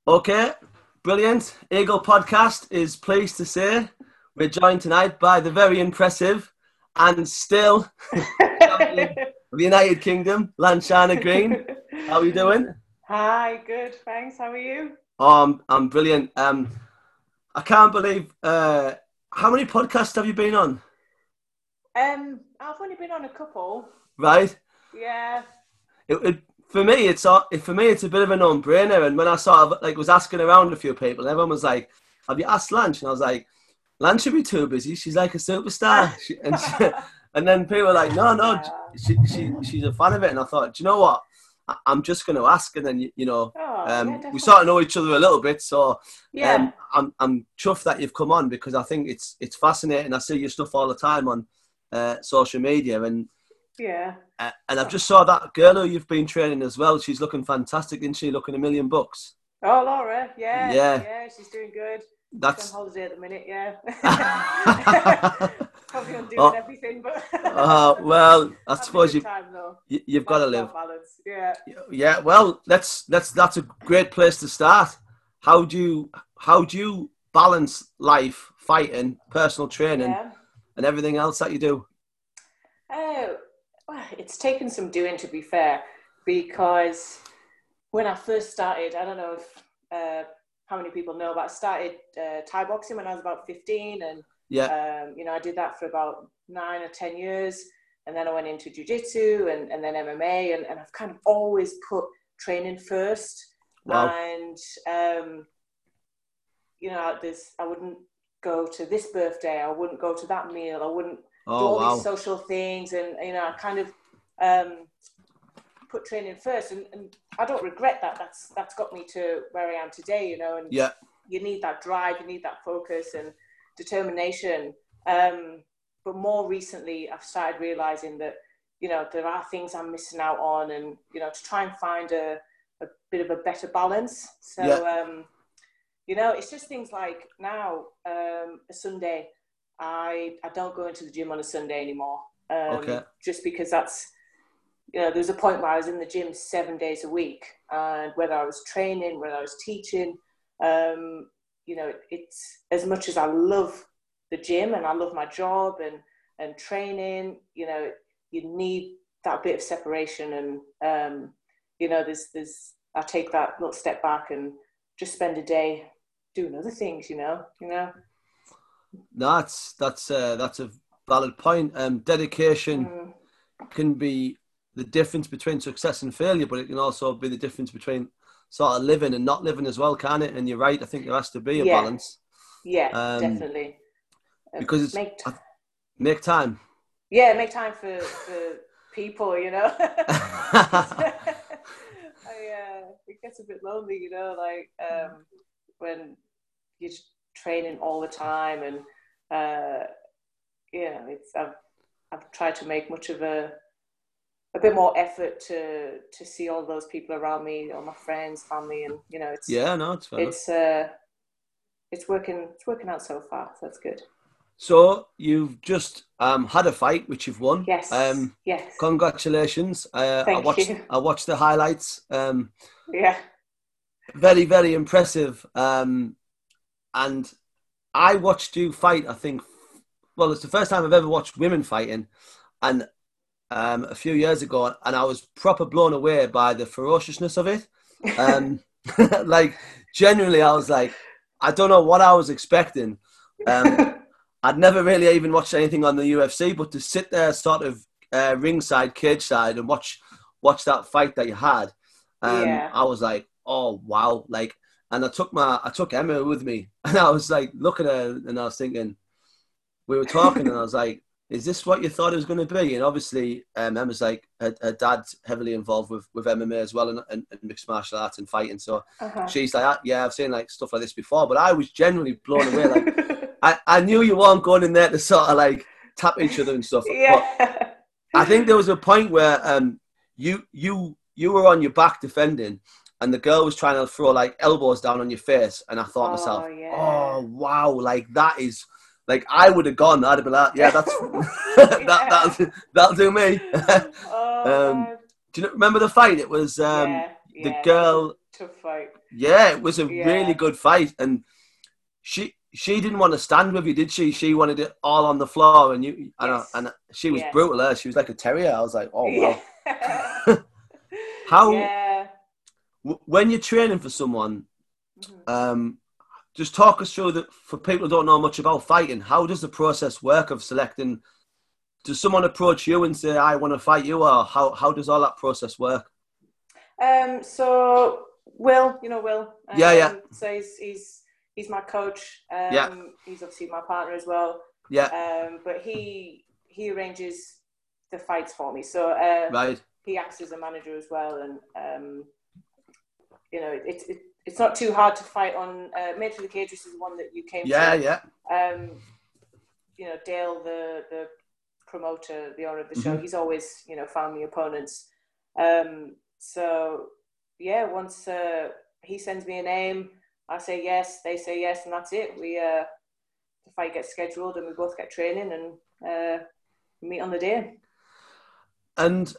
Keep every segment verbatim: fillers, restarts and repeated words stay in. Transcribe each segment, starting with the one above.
Okay, brilliant. Eagle Podcast is pleased to say we're joined tonight by the very impressive and still champion of the United Kingdom, Lanshana Green. How are you doing? Hi, good, thanks. How are you? Oh, I'm, I'm brilliant. Um, I can't believe, uh, how many podcasts have you been on? Um, I've only been on a couple. Right? Yeah. It, it, for me, it's a- for me, it's a bit of a no-brainer. And when I sort of like was asking around a few people, everyone was like, "Have you asked Lanch?" And I was like, "Lanch should be too busy. She's like a superstar." She, and she, and then people were like, "No, no, she, she she's a fan of it." And I thought, do you know what? I, I'm just going to ask, and then you, you know, Oh, yeah, um, we definitely. sort of know each other a little bit. So Yeah. um, I'm I'm chuffed that you've come on because I think it's it's fascinating. I see your stuff all the time on uh, social media, and Yeah. uh, and I've just saw that girl who you've been training as well. She's looking fantastic, isn't she? Looking a million bucks. Oh, Laura. Yeah. Yeah, Yeah, she's doing good. She's that's. on holiday at the minute. Yeah. Probably undoing oh, everything, but uh, well, I having a suppose good you, time though. you you've got to Life's live. about balance. Yeah. Yeah, well, let's let's that's a great place to start. How do you how do you balance life, fighting, personal training, Yeah. and everything else that you do? Oh, well, it's taken some doing, to be fair, because when I first started, I don't know if uh, how many people know, but I started uh, Thai boxing when I was about fifteen, and Yeah, um, you know I did that for about nine or ten years, and then I went into jiu-jitsu and, and then M M A, and, and I've kind of always put training first, wow. and um, you know, there's I wouldn't go to this birthday, I wouldn't go to that meal, I wouldn't do Oh all these wow. social things, and you know, I kind of um, put training first, and, and I don't regret that. That's that's got me to where I am today, you know. And Yeah, you need that drive, you need that focus and determination. Um, but more recently, I've started realizing that you know there are things I'm missing out on, and you know to try and find a, a bit of a better balance. yeah. So um, you know, it's just things like now um, a Sunday, I I don't go into the gym on a Sunday anymore, Okay. um, just because that's you know, there was a point where I was in the gym seven days a week, and whether I was training, whether I was teaching, um, you know, it's as much as I love the gym and I love my job and and training, you know, you need that bit of separation, and um, you know, there's there's I take that little step back and just spend a day doing other things, you know, you know. No, that's that's uh, that's a valid point. Um, dedication Mm, can be the difference between success and failure, but it can also be the difference between sort of living and not living as well, can it? And you're right. I think there has to be a yeah, balance, yeah, um, definitely. Uh, because it's make I, make time. yeah, make time for for people, you know. Because I uh, it gets a bit lonely, you know, like um, when you're training all the time, and uh, you know, it's I've I've tried to make much of a a bit more effort to to see all those people around me, all my friends, family, and you know, it's Yeah, no, it's fair enough. it's uh it's working it's working out so far. So that's good. So you've just um, had a fight, which you've won. Yes, Um, yes. congratulations! Uh, I Thank watched you. I watched the highlights. Um, Yeah. very very impressive. Um, and I watched you fight. I think, well, it's the first time I've ever watched women fighting, and um, a few years ago, and I was proper blown away by the ferociousness of it. Um, like, genuinely, I was like, I don't know what I was expecting. Um, I'd never really even watched anything on the U F C, but to sit there, sort of uh, ringside, cage side, and watch watch that fight that you had, um, Yeah. I was like, oh wow, like, and I took my I took Emma with me, and I was like looking at her, and I was thinking, we were talking, and I was like, is this what you thought it was going to be? And obviously, um, Emma's like, her, her dad's heavily involved with, with M M A as well, and, and, and mixed martial arts and fighting. So Uh-huh. she's like, "Ah, yeah, I've seen like stuff like this before, but I was genuinely blown away. Like, I, I knew you weren't going in there to sort of like tap each other and stuff, but Yeah. I think there was a point where um, you you you were on your back defending, and the girl was trying to throw like elbows down on your face, and I thought to Oh myself, yeah. oh wow, like that is like I would have gone. I'd have been like, yeah, that's that Yeah. that'll that'll do me. Oh um, man. do you know, remember the fight? It was um, Yeah, the yeah. That was a girl. tough fight. Yeah, it was a really Yeah. good fight, and she she didn't want to stand with you, did she? She wanted it all on the floor, and you and, I, Yes. and she was Yeah. brutal. Her, she was like a terrier. I was like, oh Yeah. wow. How Yeah. w- when you're training for someone, Mhm. um, just talk us through that for people who don't know much about fighting. How does the process work of selecting? Does someone approach you and say, "I want to fight you," or how how does all that process work? Um, so Will, you know Will. Yeah, yeah, Um, so he's he's he's my coach. yeah, Um, he's obviously my partner as well. yeah. Um, but he he arranges the fights for me. So uh, Right. he acts as a manager as well, and um, you know it's it, it's not too hard to fight on. Uh, Made for the Cage, which is the one that you came Yeah, to. yeah. Um, you know Dale, the the promoter, the owner of the show. Mm-hmm. He's always you know found me opponents. Um, So yeah, once uh, he sends me a name, I say yes, they say yes, and that's it. We uh, the fight gets scheduled, and we both get training and uh, meet on the day. And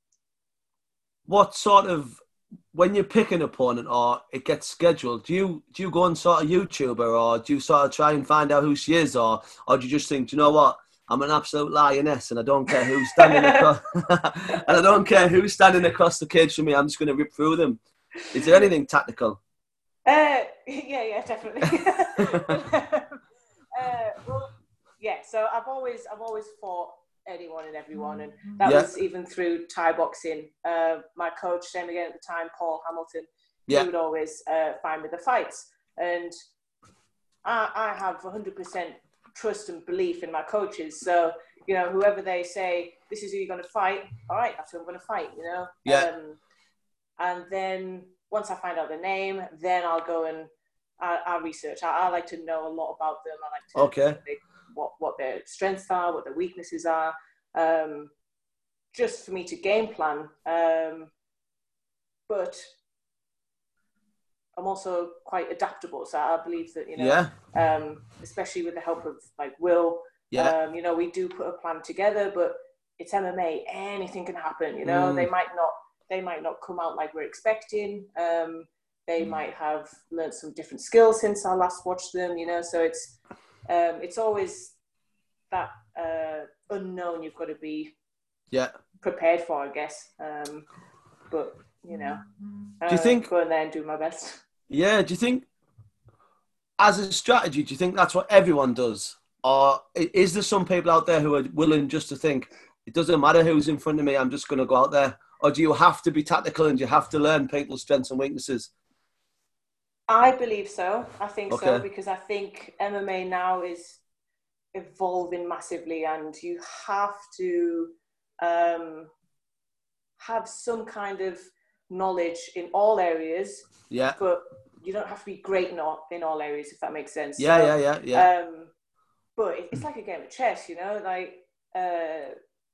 what sort of when you pick an opponent or it gets scheduled, do you do you go on sort of YouTuber or do you sort of try and find out who she is or or do you just think, do you know what? I'm an absolute lioness and I don't care who's standing across and I don't care who's standing across the cage from me, I'm just gonna rip through them. Is there anything tactical? Uh, yeah, yeah, definitely. uh, well, yeah. So I've always, I've always fought anyone and everyone, and that Yeah, was even through Thai boxing. Uh, my coach, same again at the time, Paul Hamilton. He yeah, would always uh, find me the fights, and I, I have one hundred percent trust and belief in my coaches. So you know, whoever they say this is who you're going to fight, all right, that's who I'm going to fight. You know, yeah, um, and then once I find out the name, then I'll go and I, I'll research. I, I like to know a lot about them. I like to know okay. what, they, what, what their strengths are, what their weaknesses are, um, just for me to game plan. Um, but I'm also quite adaptable, so I believe that you know, Yeah, um, especially with the help of like Will, yeah. um, you know, we do put a plan together. But it's M M A; anything can happen. You know, they Mm, might not they might not come out like we're expecting. Um, they might have learned some different skills since I last watched them. You know, so it's um, it's always that uh, unknown you've got to be yeah. prepared for, I guess. Um, but you know, Do you uh, think go in there and do my best. yeah, do you think as a strategy, do you think that's what everyone does? Or is there some people out there who are willing just to think, it doesn't matter who's in front of me, I'm just going to go out there? Or do you have to be tactical and you have to learn people's strengths and weaknesses? I believe so. I think so Okay. because I think M M A now is evolving massively, and you have to um, have some kind of knowledge in all areas, Yeah. but you don't have to be great in all, in all areas, if that makes sense. Yeah, So, yeah, yeah, yeah. um, but it's like a game of chess, you know, like uh,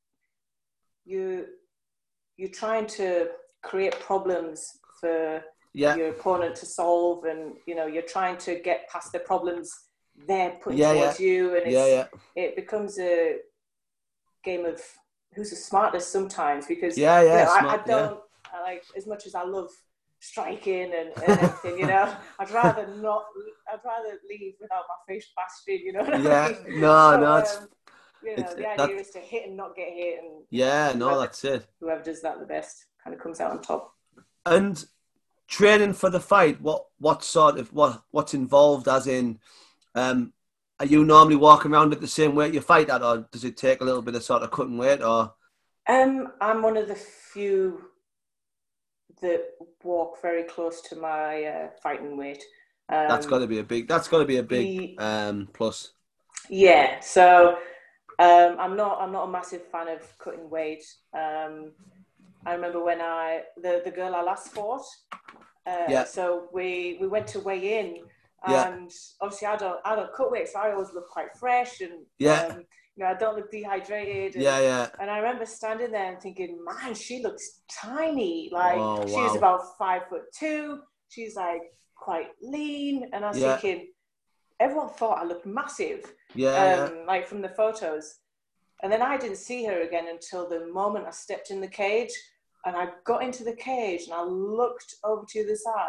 you you're trying to create problems for Yeah. your opponent to solve, and you know you're trying to get past the problems they're putting Yeah, yeah. towards you, and Yeah, it's yeah. it becomes a game of who's the smartest sometimes because Yeah, you yeah, know I, I smart. Yeah. don't I like as much as I love striking and, and everything, you know, I'd rather not I'd rather leave without my face blasted, you know what I Yeah. mean? No, So no, it's um you know it's the that idea is to hit and not get hit, and you know yeah, no, whoever that's it. whoever does that the best kind of comes out on top. And training for the fight, what what sort of what what's involved as in um are you normally walking around at the same weight you fight at, or does it take a little bit of sort of cutting weight, or Um, I'm one of the few that walk very close to my uh, fighting weight. that's got Um, to be a big that's got to be a big the um plus. yeah, so um, I'm not I'm not a massive fan of cutting weight. Um, I remember when I the the girl I last fought. Uh, Yeah, so we we went to weigh in, yeah, and obviously I don't I don't cut weight, so I always look quite fresh, and yeah, um, you know I don't look dehydrated, and yeah, yeah. and I remember standing there and thinking, man, she looks tiny. Like Oh she was wow. about five foot two. She's like quite lean, and I was Yeah, thinking, everyone thought I looked massive, yeah, yeah, um, like from the photos. And then I didn't see her again until the moment I stepped in the cage, and I got into the cage and I looked over to the side.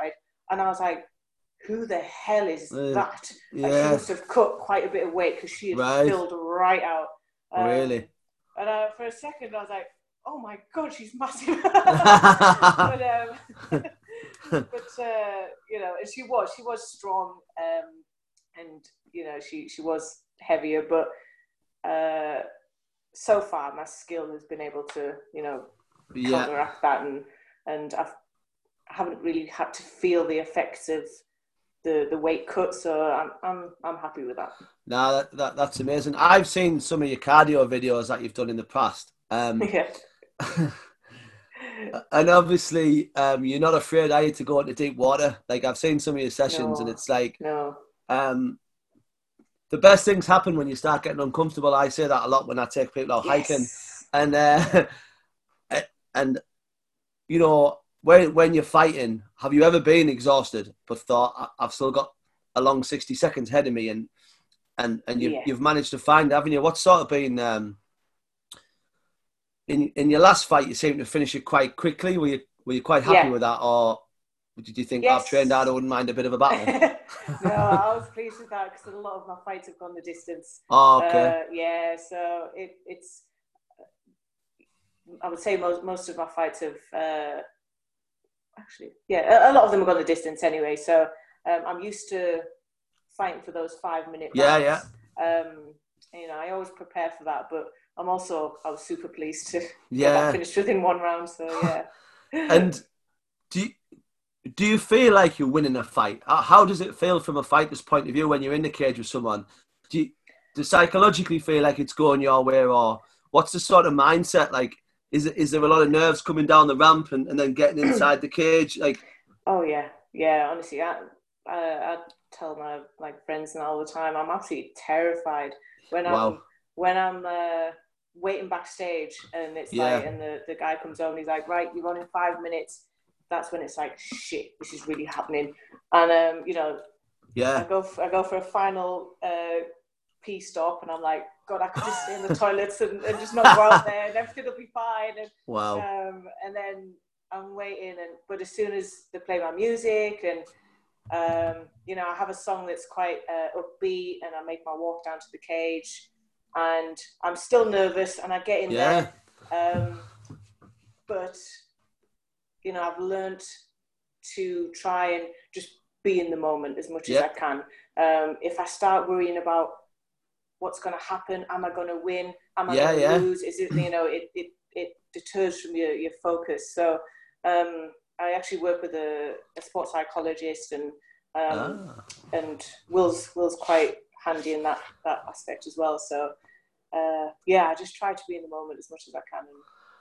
and I was like, who the hell is uh, that? yeah. Like, she must have cut quite a bit of weight because she had Right. filled right out. Um, Really? And uh, for a second, I was like, oh my God, she's massive. but, um, but uh, you know, and she was, she was strong. Um, and, you know, she, she was heavier, but uh, so far my skill has been able to, you know, Yeah. counteract that. And, and I've, I haven't really had to feel the effects of the, the weight cut. So I'm, I'm, I'm happy with that. No, that, that, that's amazing. I've seen some of your cardio videos that you've done in the past. Um, yeah. And obviously, um, you're not afraid, are you, to go into deep water? Like, I've seen some of your sessions, No, and it's like, no. um, the best things happen when you start getting uncomfortable. I say that a lot when I take people out Yes. hiking, and uh, and you know, when when you're fighting, have you ever been exhausted but thought, I've still got a long sixty seconds ahead of me, and and and you've Yeah. you've managed to find, haven't you? What's sort of been um, in in your last fight? You seem to finish it quite quickly. Were you were you quite happy Yeah. with that, or did you think, Yes. I've trained hard, I wouldn't mind a bit of a battle? No, I was pleased with that because a lot of my fights have gone the distance. Oh, okay. Uh, yeah, so it, it's, I would say most, most of my fights have, uh, actually, yeah, a, a lot of them have gone the distance anyway. So um, I'm used to fighting for those five minute Yeah, rounds. yeah. Um, you know, I always prepare for that, but I'm also, I was super pleased to Yeah. get that finished within one round. So yeah. And do you, do you feel like you're winning a fight? How does it feel from a fighter's point of view when you're in the cage with someone? Do you, do you psychologically feel like it's going your way, or what's the sort of mindset like? Is it, is there a lot of nerves coming down the ramp and, and then getting inside the cage? Like, oh yeah, yeah. Honestly, I, I, I tell my like friends and all the time, I'm absolutely terrified when wow. I'm when I'm uh, waiting backstage and it's Yeah. like, and the, the guy comes over and he's like, right, you're on in five minutes. That's when it's like, shit, this is really happening. And um, you know, yeah, I go for, I go for a final uh, pee stop, and I'm like, God, I could just stay in the toilets and, and just not go out there, and everything will be fine. And wow. um, and then I'm waiting, and but as soon as they play my music, and um, you know, I have a song that's quite uh, upbeat, and I make my walk down to the cage, and I'm still nervous, and I get in yeah. there, um, but you know, I've learned to try and just be in the moment as much yep. as I can. Um, if I start worrying about what's going to happen, am I going to win? Am I yeah, going to yeah. lose? Is it, you know, it, it, it deters from your, your focus. So um, I actually work with a, a sports psychologist, and um, ah. and Will's Will's quite handy in that, that aspect as well. So uh, yeah, I just try to be in the moment as much as I can. And,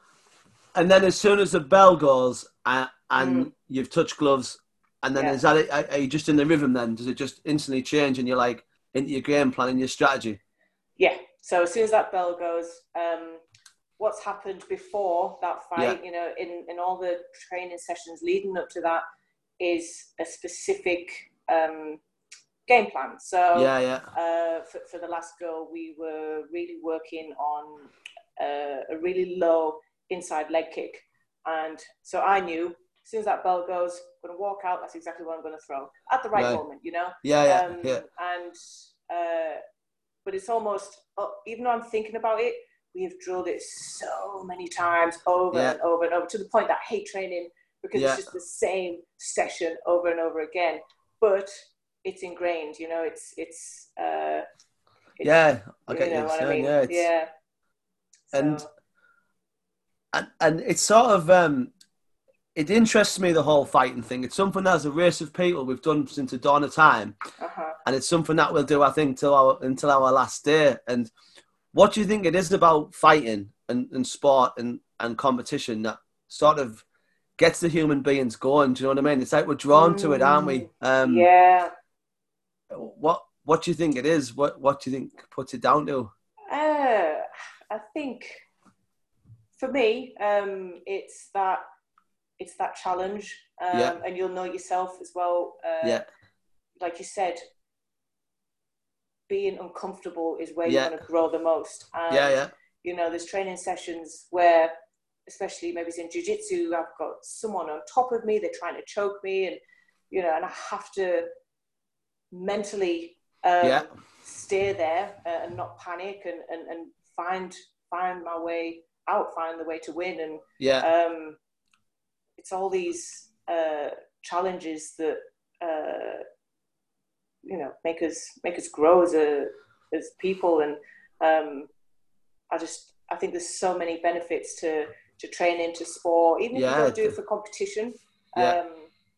And then as soon as the bell goes uh, and mm. you've touched gloves, and then Yeah. is that it? Are you just in the rhythm then? Does it just instantly change and you're like into your game plan and your strategy? Yeah. So as soon as that bell goes, um, what's happened before that fight, yeah. you know, in, in all the training sessions leading up to that is a specific um, game plan. So yeah, yeah. Uh, for, for the last girl, we were really working on uh, a really low inside leg kick. And so I knew as soon as that bell goes, I'm going to walk out, that's exactly what I'm going to throw at the right, right. moment, you know? Yeah, yeah, um, yeah. And, uh, but it's almost, even though I'm thinking about it, we have drilled it so many times over yeah. and over and over to the point that I hate training because yeah. it's just the same session over and over again. But it's ingrained, you know, it's, it's, uh, it's yeah, I get you know you what saying, I mean? yeah. It's, yeah. And, so. and, and it's sort of, um, it interests me, the whole fighting thing. It's something that as a race of people we've done since the dawn of time. Uh-huh. And it's something that we'll do, I think, till our, until our last day. And what do you think it is about fighting and, and sport and, and competition that sort of gets the human beings going? Do you know what I mean? It's like we're drawn mm, to it, aren't we? Um, yeah. What What do you think it is? What What do you think puts it down to? Uh, I think for me, um, it's that it's that challenge, um, yeah. and you'll know yourself as well. Uh, yeah. Like you said, being uncomfortable is where yeah. you're going to grow the most. And, yeah, yeah. you know, there's training sessions where, especially maybe it's in jiu-jitsu, I've got someone on top of me, they're trying to choke me, and you know, and I have to mentally um, Yeah. stay there uh, and not panic and, and, and find find my way out, find the way to win. And Yeah. um, it's all these uh, challenges that uh, you know make us make us grow as a as people. And um, I just I think there's so many benefits to to training, to sport, even if Yeah, you don't do it for competition. Yeah. Um,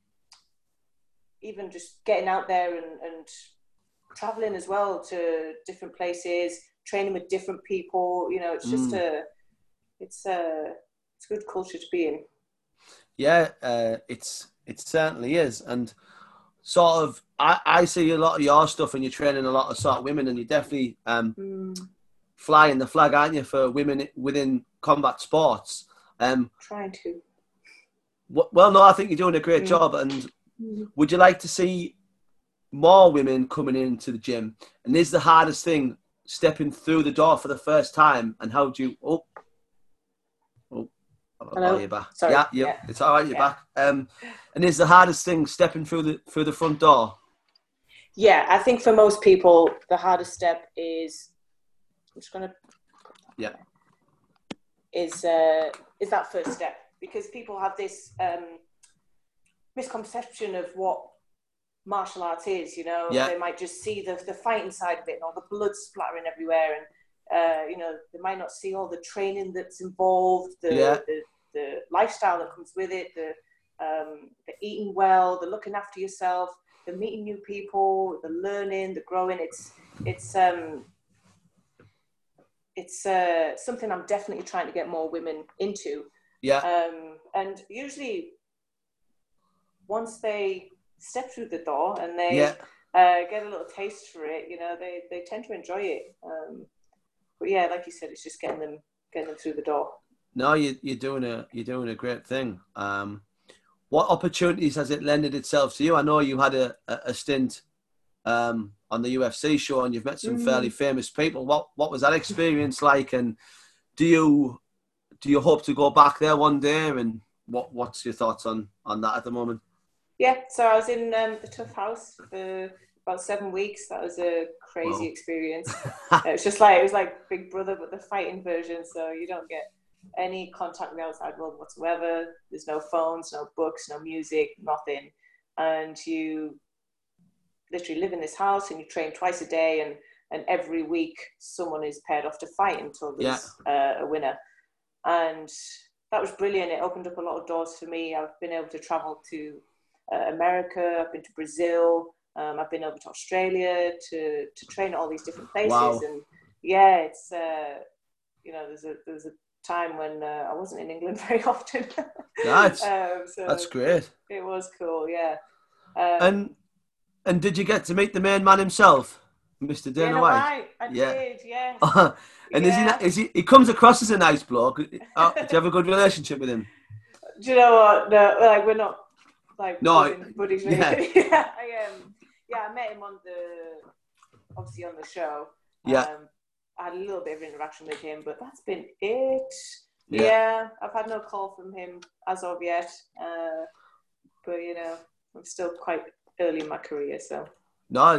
even just getting out there and, and traveling as well to different places, training with different people. You know, it's just Mm. a it's a it's a good culture to be in. Yeah, uh, it's it certainly is, and sort of I, I see a lot of your stuff, and you're training a lot of sort of women, and you're definitely um, Mm. flying the flag, aren't you, for women within combat sports? Um, Trying to. well, no, I think you're doing a great Mm. job, and Mm. would you like to see more women coming into the gym? And is the hardest thing stepping through the door for the first time? And how do you? Oh, oh, Hello? oh you're back. Sorry. Yeah, yeah, Yeah. it's all right. You're Yeah. back. Um, and is the hardest thing stepping through the through the front door? Yeah, I think for most people, the hardest step is. I'm just gonna. Yeah. Is uh, is that first step, because people have this um, misconception of what martial arts is. You know, Yeah. they might just see the the fighting side of it and all the blood splattering everywhere, and uh, you know, they might not see all the training that's involved, the Yeah. the, the lifestyle that comes with it, the um, the eating well, the looking after yourself, the meeting new people, the learning, the growing. It's it's um, it's uh, something I'm definitely trying to get more women into. Yeah. Um, and usually, once they step through the door and they Yeah. uh, get a little taste for it, you know, they, they tend to enjoy it. Um, but yeah, like you said, it's just getting them getting them through the door. No, you, you're doing a you're doing a great thing. Um, what opportunities has it lended itself to you? I know you had a, a, a stint um, on the U F C show, and you've met some Mm. fairly famous people. What what was that experience like? And do you do you hope to go back there one day? And what what's your thoughts on, on that at the moment? Yeah, so I was in um, the Tough House for about seven weeks. That was a crazy Wow. experience. It was just like it was like Big Brother, but the fighting version. So you don't get any contact with the outside world whatsoever. There's no phones, no books, no music, nothing, and you literally live in this house and you train twice a day, and and every week someone is paired off to fight until there's yeah. uh, a winner. And that was brilliant. It opened up a lot of doors for me. I've been able to travel to uh, America, I've been to Brazil, um, I've been over to Australia to to train at all these different places. Wow. And yeah, it's uh, you know, there's a there's a time when uh, I wasn't in England very often. That's um, so that's great. It, it was cool, yeah. Um, and and did you get to meet the main man himself, Mister Dana, Dana White? White? I yeah. did, yes. And yeah. is he is he? He comes across as a nice bloke. Oh, do you have a good relationship with him? Do you know what? No, like we're not like no, buddies, buddies yeah. yeah, I um, yeah, I met him on the obviously on the show. Yeah. Um, I had a little bit of interaction with him, but that's been it. Yeah, yeah I've had no call from him as of yet. Uh, but you know, I'm still quite early in my career, so. No,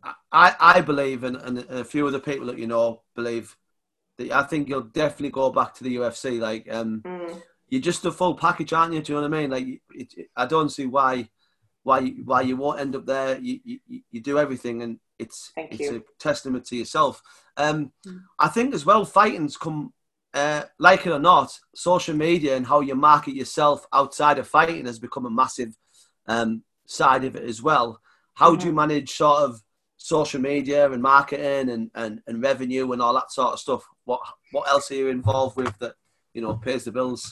I I believe, and, and a few other people that you know believe that I think you'll definitely go back to the U F C. Like, um, mm. you're just a full package, aren't you? Do you know what I mean? Like, it, it, I don't see why why why you won't end up there. You you, you do everything, and it's Thank it's you. a testament to yourself. Um, mm. I think as well, fighting's come, uh, like it or not, social media and how you market yourself outside of fighting has become a massive um, side of it as well. How mm-hmm. do you manage sort of social media and marketing and, and, and revenue and all that sort of stuff? What what else are you involved with that, you know, pays the bills?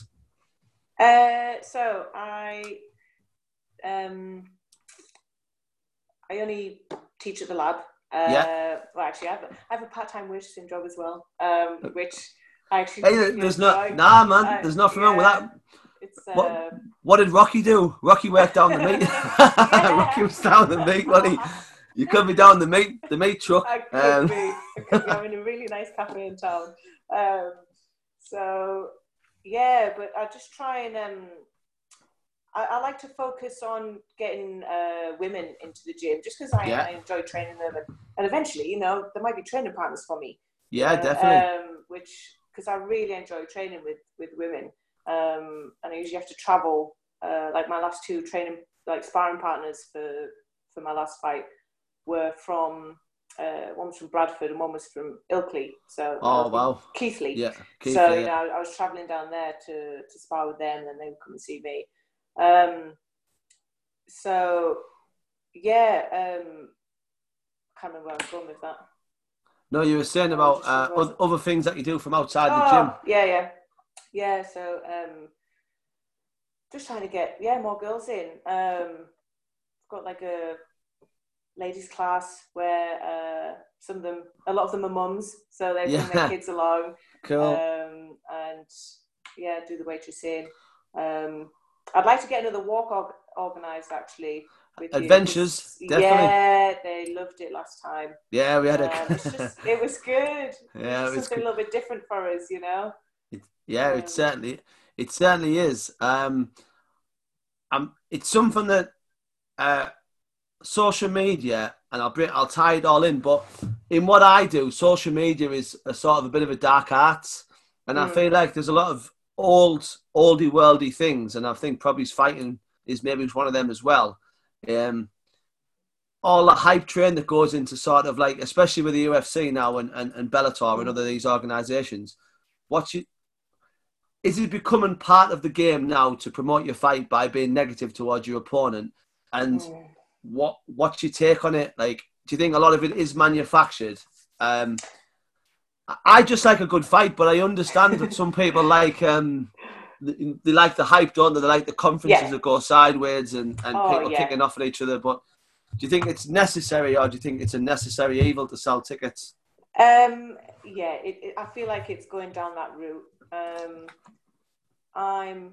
Uh, so I um I only teach at the lab. Uh, yeah. Well, actually, I have a, I have a part-time waitressing job as well, um, which I actually hey, there's no nah man. Uh, there's nothing yeah, wrong with that. It's uh, what, what did Rocky do? Rocky worked down the meat. Rocky was down the meat, wasn't he? You could be down the meat, the meat truck. I could um. be. I could be. I'm in a really nice cafe in town. Um, so yeah, but I just try and um, I, I like to focus on getting uh, women into the gym just because I, Yeah. I enjoy training them, and, and eventually, you know, there might be training partners for me. Yeah, you know, definitely. Um, which because I really enjoy training with with women, um, and I usually have to travel. Uh, like my last two training, like sparring partners for for my last fight were from. Uh, one was from Bradford and one was from Ilkley, so Oh, uh, from wow. Keighley. Yeah, So Keithley, you know, yeah. I, I was traveling down there to to spar with them, and they would come and see me. Um, so yeah, um, I can't remember where I was going with that. No, you were saying I about just uh, realised. oth- other things that you do from outside the gym. Oh yeah, yeah, yeah. So um, just trying to get yeah more girls in. Um, I've got like a ladies class where uh, some of them, a lot of them are mums, so they bring their Yeah, kids along, cool. um, and yeah, do the waitressing. Um, I'd like to get another walk org- organised actually with you Adventures, because definitely. yeah, they loved it last time. Yeah, we had Um, it's a. just it was good. It was Yeah, it just was something a good. little bit different for us, you know. It, yeah, it Um, certainly, it certainly is. Um, um, it's something that uh, social media, and I'll bring, I'll tie it all in. But in what I do, social media is a sort of a bit of a dark art, and I mm, feel like there's a lot of old, oldie worldy things, and I think probably fighting is maybe one of them as well. Um, all the hype train that goes into sort of like, especially with the U F C now and, and, and Bellator and mm, other these organisations, what you is it becoming part of the game now to promote your fight by being negative towards your opponent? And mm. what what's your take on it? Like, do you think a lot of it is manufactured? Um, I just like a good fight, but I understand that some people like um, they like the hype, don't they? They like the conferences Yeah. that go sideways and, and Oh people yeah. kicking off at each other. But do you think it's necessary, or do you think it's a necessary evil to sell tickets? Um, yeah. It, it, I feel like it's going down that route. Um, I'm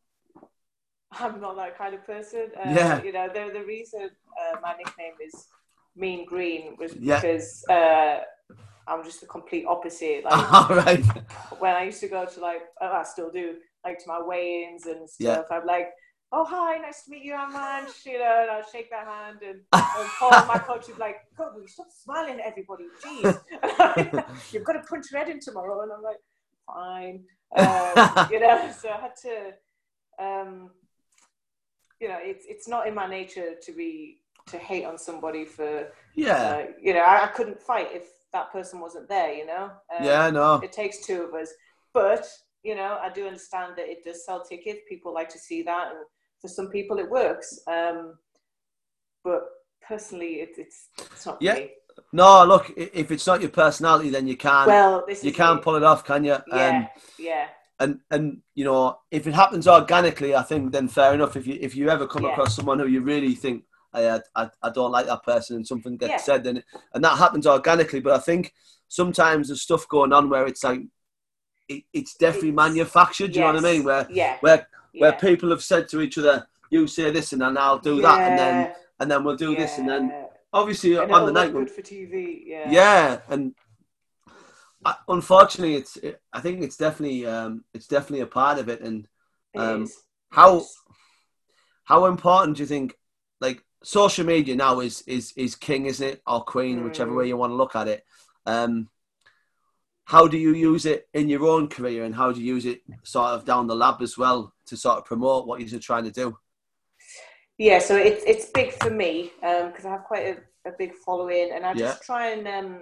I'm not that kind of person. Uh, Yeah, you know, the the reason uh, my nickname is Mean Green was yeah. because uh, I'm just the complete opposite. Like All right. when I used to go to like, oh, I still do, like to my weigh-ins and Yeah. stuff. I'm like, oh hi, nice to meet you, Aman. You know, and I'll shake their hand, and, and Paul, my coach, would be like, God, will you stop smiling at everybody? Jeez, you've got to punch your head in tomorrow, and I'm like, fine. Um, you know, so I had to. Um, you know, it's it's not in my nature to be to hate on somebody for, Yeah. uh, you know, I, I couldn't fight if that person wasn't there. You know, um, Yeah, no. it takes two of us. But you know, I do understand that it does sell tickets. People like to see that, and for some people, it works. Um, but personally, it, it's it's not for Yeah. me. No, look, if it's not your personality, then you can't Well, this you is can't it. pull it off, can you? Yeah, Um, yeah, and and you know, if it happens organically, I think then fair enough. If you if you ever come yeah, across someone who you really think I I, I don't like that person and something gets yeah. said, then and that happens organically. But I think sometimes there's stuff going on where it's like it, it's definitely It's manufactured. You know what I mean? yes, Where yeah, where where yeah, people have said to each other, "You say this, and then I'll do that," and then yeah, and then we'll do this, and then yeah. obviously And on it'll the night look when good for T V. Yeah, yeah, and I, unfortunately, it's it, I think it's definitely um, it's definitely a part of it. And it um, is. It how is. how important do you think like social media now is is is king, isn't it, or queen, whichever way Mm. you want to look at it? Um, how do you use it in your own career, and how do you use it sort of down the lab as well to sort of promote what you're trying to do? Yeah, so it's it's big for me because um, I have quite a, a big following, and I Yeah, just try and um,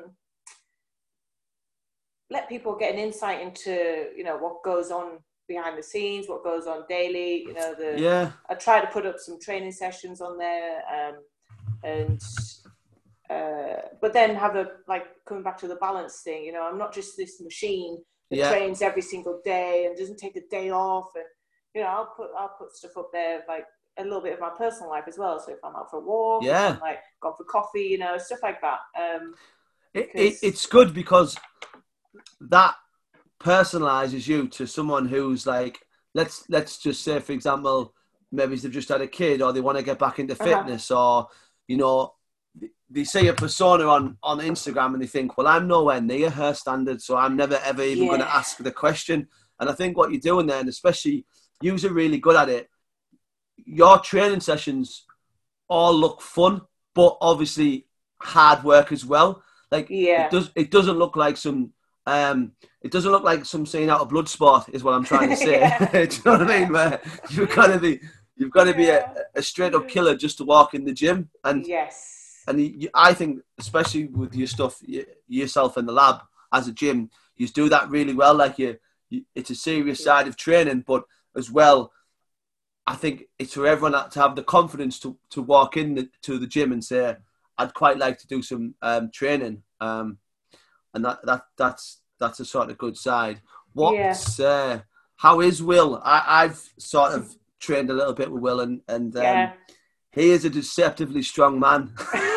let people get an insight into you know what goes on behind the scenes, what goes on daily. You know, the yeah, I try to put up some training sessions on there, um, and uh, but then have a like coming back to the balance thing. You know, I'm not just this machine that yeah, trains every single day and doesn't take a day off, and you know, I'll put I'll put stuff up there like a little bit of my personal life as well. So if I'm out for a walk, if yeah. I'm like gone for coffee, you know, stuff like that. Um, It, it because it's good because that personalizes you to someone who's like, let's let's just say, for example, maybe they've just had a kid or they want to get back into uh-huh. fitness, or you know, they see a persona on on Instagram and they think, well, I'm nowhere near her standard, so I'm never ever even going Yeah, to ask the question. And I think what you're doing there, and especially you're really good at it, your training sessions all look fun, but obviously hard work as well. Like Yeah. it does, it doesn't look like some, um, it doesn't look like some scene out of Bloodsport, is what I'm trying to say. Yeah. Do you know what I mean? Where you've got to be, you've got to be Yeah. a, a straight up killer just to walk in the gym. And Yes. and you, I think, especially with your stuff, you, yourself in the lab as a gym, you do that really well. Like you, you it's a serious Yeah. side of training, but as well, I think it's for everyone to have the confidence to, to walk in the, to the gym and say, I'd quite like to do some um, training. Um, and that, that that's that's a sort of good side. What's, Yeah. uh, how is Will? I, I've sort of trained a little bit with Will, and, and um, Yeah. he is a deceptively strong man.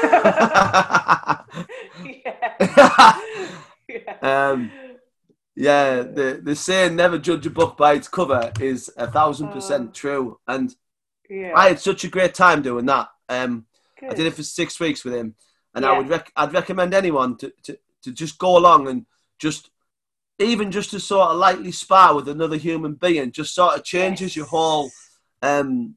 Yeah. Yeah. um, yeah, the, the saying, never judge a book by its cover, is a thousand percent Oh, true. And yeah. I had such a great time doing that. Um, I did Good. it for six weeks with him, and I Yeah. would rec- I'd recommend anyone to, to, to just go along and just, even just to sort of lightly spar with another human being, just sort of changes your whole Yes. um,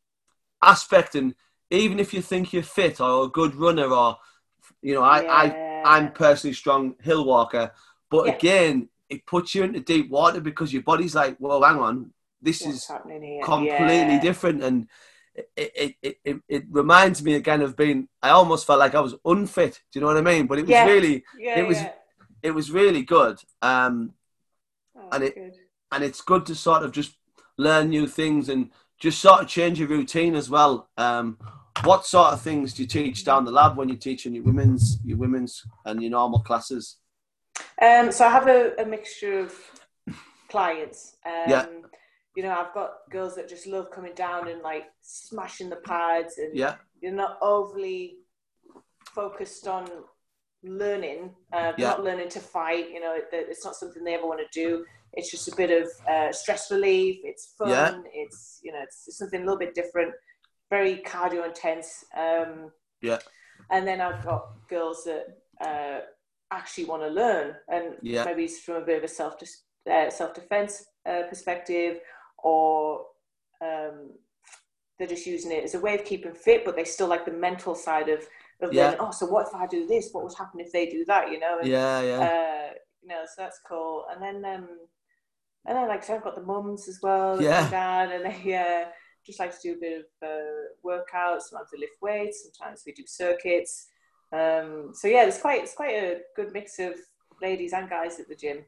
aspect. And even if you think you're fit or a good runner, or, you know, I, I, I'm Yeah. personally a strong hill walker, but Yeah. again, it puts you into deep water because your body's like, well, hang on, this What's is happening here? completely Yeah. different. And it, it, it, it, it reminds me again of being, I almost felt like I was unfit. Do you know what I mean? But it was Yeah. really, Yeah. it was, Yeah. it was really good. Um, Oh, and it, good. and it's good to sort of just learn new things and just sort of change your routine as well. Um, what sort of things do you teach down the lab when you're teaching your women's, your women's and your normal classes? Um, so I have a, a mixture of clients. Um, Yeah, you know, I've got girls that just love coming down and like smashing the pads, and yeah, you're not overly focused on learning. Uh, they're yeah, not learning to fight. You know, it, it's not something they ever want to do. It's just a bit of uh, stress relief. It's fun. yeah, It's, you know, it's, it's something a little bit different. Very cardio intense. Um, yeah, and then I've got girls that uh, actually want to learn, and yeah, maybe it's from a bit of a self uh, self defense uh, perspective, or um, they're just using it as a way of keeping fit, but they still like the mental side of of yeah, learning. Oh, so what if I do this? What would happen if they do that? You know, and yeah, yeah, uh, you know, so that's cool. And then um, and then like so I've got the mums as well that yeah. come down, and they uh, just like to do a bit of uh, workouts. Sometimes they lift weights. Sometimes we do circuits. Um, so yeah, it's quite it's quite a good mix of ladies and guys at the gym.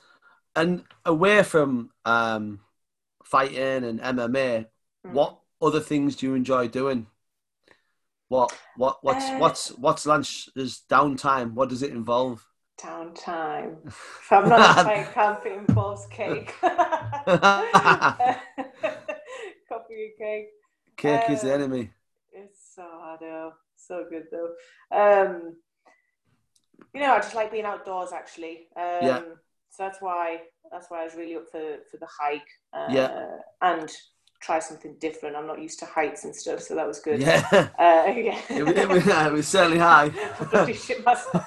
And away from um, fighting and M M A, Mm. what other things do you enjoy doing? What what what's Uh, what's what's Lance's downtime? What does it involve? Downtime. If I'm not in fight camp, it involves cake. Coffee and cake. Cake is the Um, enemy. It's so hard though. So good though. Um, you know, I just like being outdoors actually. Um, Yeah. So that's why that's why I was really up for, for the hike. Uh, Yeah. And try something different. I'm not used to heights and stuff, so that was good. Yeah. Uh, yeah. It, it, was- it was certainly high. I bloody shit myself.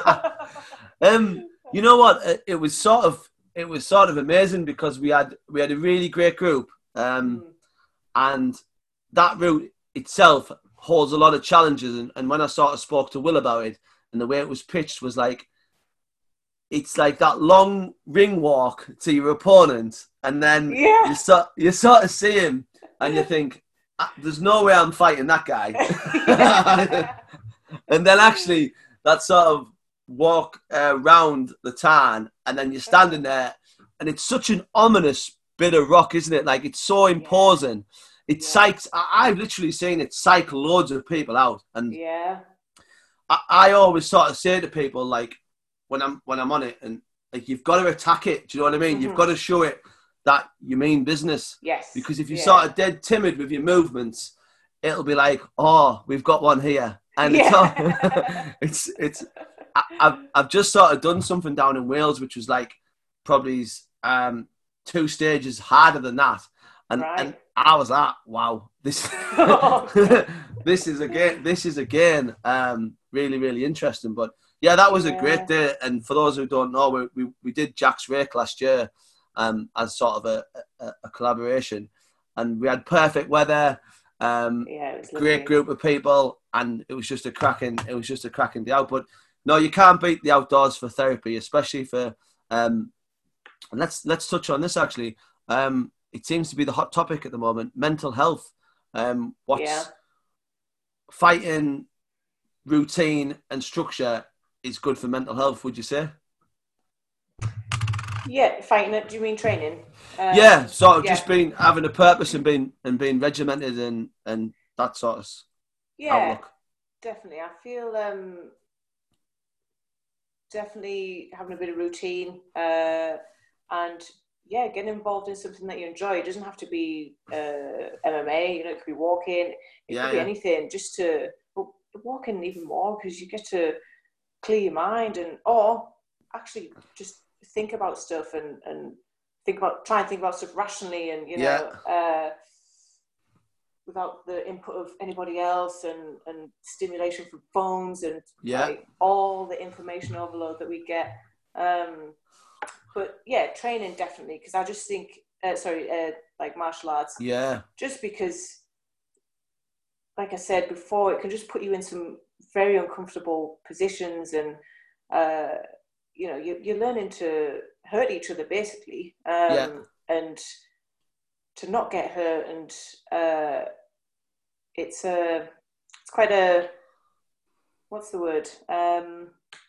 um, you know what? It, it was sort of it was sort of amazing because we had we had a really great group, um, Mm. and that route itself holds a lot of challenges. And, and when I sort of spoke to Will about it, and the way it was pitched was like, it's like that long ring walk to your opponent, and then Yeah. you sort you sort of see him, and you think, "Ah, there's no way I'm fighting that guy." Yeah. And then actually that sort of walk uh, round the tarn, and then you're standing there, and it's such an ominous bit of rock, isn't it? Like, it's so imposing. It Yeah. psychs. I- I've literally seen it psych loads of people out, and Yeah. I, I always sort of say to people, like, when I'm when I'm on it, and like, you've got to attack it. Do you know what I mean? Mhm. You've got to show it that you mean business. Yes. Because if you're Yeah. sort of dead timid with your movements, it'll be like, oh, we've got one here, and it's all, Yeah. it's it's. I, I've I've just sort of done something down in Wales, which was like probably um, two stages harder than that, and Right. and I was like, wow, this this is again this is again um, really really interesting. But yeah, that was Yeah. a great day. And for those who don't know, we we, we did Jack's Rake last year um, as sort of a, a, a collaboration. and we had perfect weather. Um, Yeah, it was great lovely. group of people, and it was just a cracking. It was just a cracking day out. But no, you can't beat the outdoors for therapy, especially for. Um, and let's let's touch on this actually. Um, it seems to be the hot topic at the moment: mental health. Um, Yeah. what's fighting routine and structure is good for mental health? Would you say? Yeah, fighting it. Do you mean training? Yeah, Um, sort of yeah, just being having a purpose and being and being regimented and and that sort of yeah, outlook. definitely. I feel um, definitely having a bit of routine uh, and yeah, getting involved in something that you enjoy. It doesn't have to be uh, M M A. You know, it could be walking. It Yeah, could be yeah, anything. Just to well, walking even more because you get to clear your mind and or actually just think about stuff and and think about try and think about stuff rationally and you yeah, know uh, without the input of anybody else and and stimulation from phones and yeah, like all the information overload that we get. Um, but yeah, training definitely because I just think uh, sorry uh, like martial arts yeah, just because like I said before, it can just put you in some very uncomfortable positions, and uh, you know, you, you're learning to hurt each other basically, yeah, um, and to not get hurt, and uh, it's a, it's quite a, what's the word? Um,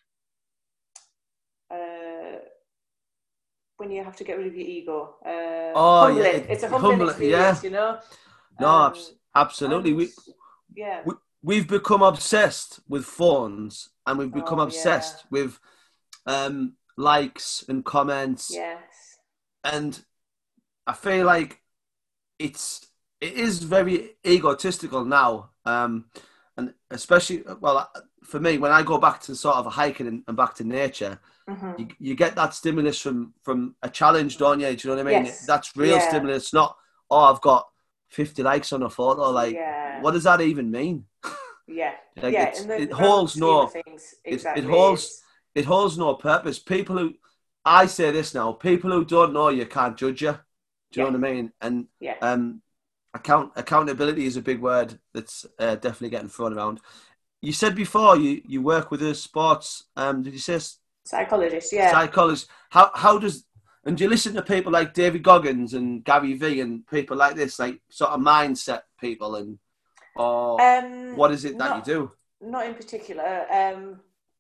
uh, when you have to get rid of your ego, uh, Oh yeah, humbling. it, It's a it humbling humble. Yeah, experience, you know. no, Um, abs- absolutely. and We, yeah, we we've become obsessed with phones, and we've become oh yeah, obsessed with um likes and comments, yes, and I feel like it's it is very egotistical now, um, and especially well for me when I go back to sort of hiking and, and back to nature, mm-hmm. you you get that stimulus from from a challenge, don't you? Do you know what I mean? Yes, That's real yeah. stimulus, not oh I've got fifty likes on a photo. Like Yeah, what does that even mean? yeah, Like yeah. it's In the it grand holds scheme of no things, it it exactly. holds It's it holds no purpose. People who I say this now, people who don't know you can't judge you. Do you yeah, know what I mean? And yeah. um, account accountability is a big word that's uh, definitely getting thrown around. You said before you, you work with a sports. Um, did you say Psychologist, yeah. psychologist? How how does and do you listen to people like David Goggins and Gary Vee and people like this, like sort of mindset people, and or Um, what is it that you not do? not in particular. Um,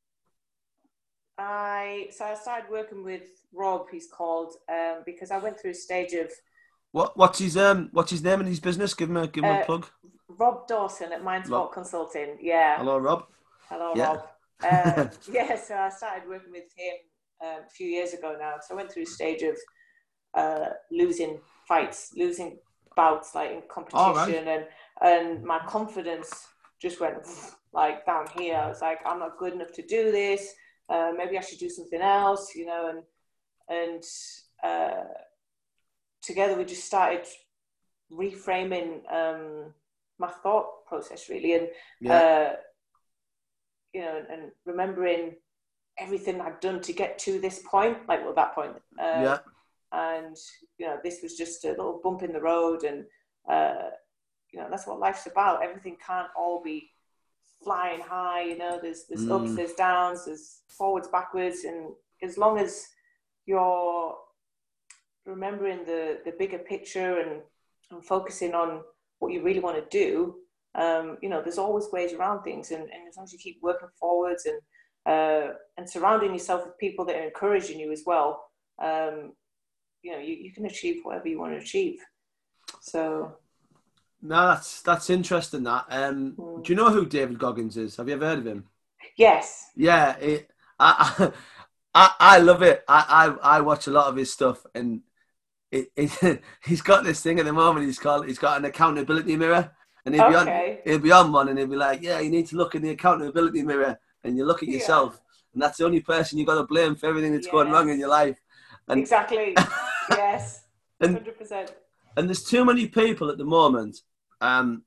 I so I started working with Rob. He's called um because I went through a stage of What what's his um what's his name and his business? Give him a give him a uh plug. Rob Dawson at Rob. Mindsport Consulting. Yeah. Hello, Rob. Hello, Yeah. Rob. Um, yeah. So I started working with him um, a few years ago now. So I went through a stage of uh, losing fights, losing bouts like in All right. competition, and and my confidence just went like down here. I was like, I'm not good enough to do this. Uh, maybe I should do something else, you know. And and uh, together we just started reframing um, my thought process really, and Yeah. uh, you know, and remembering everything I'd done to get to this point, like well, that point. Uh, Yeah. and you know this was just a little bump in the road, and uh, you know that's what life's about. Everything can't all be flying high, you know. there's there's ups, Mm. there's downs, there's forwards, backwards, and as long as you're remembering the the bigger picture and, and focusing on what you really want to do, um, you know there's always ways around things, and, and as long as you keep working forwards and uh, and surrounding yourself with people that are encouraging you as well, um, you know, you, you can achieve whatever you want to achieve. So, No, that's that's interesting. That um, mm, do you know who David Goggins is? Have you ever heard of him? yes. Yeah, it, I, I I love it. I, I I watch a lot of his stuff, and it, it he's got this thing at the moment. He's called he's got an accountability mirror, and he'll be on Okay. he'll be on one, and he'll be like, yeah, you need to look in the accountability mirror, and you look at Yeah. yourself, and that's the only person you got to blame for everything that's going wrong in your Yes. life, and Exactly. Yes. and one hundred percent. and there's too many people at the moment, um,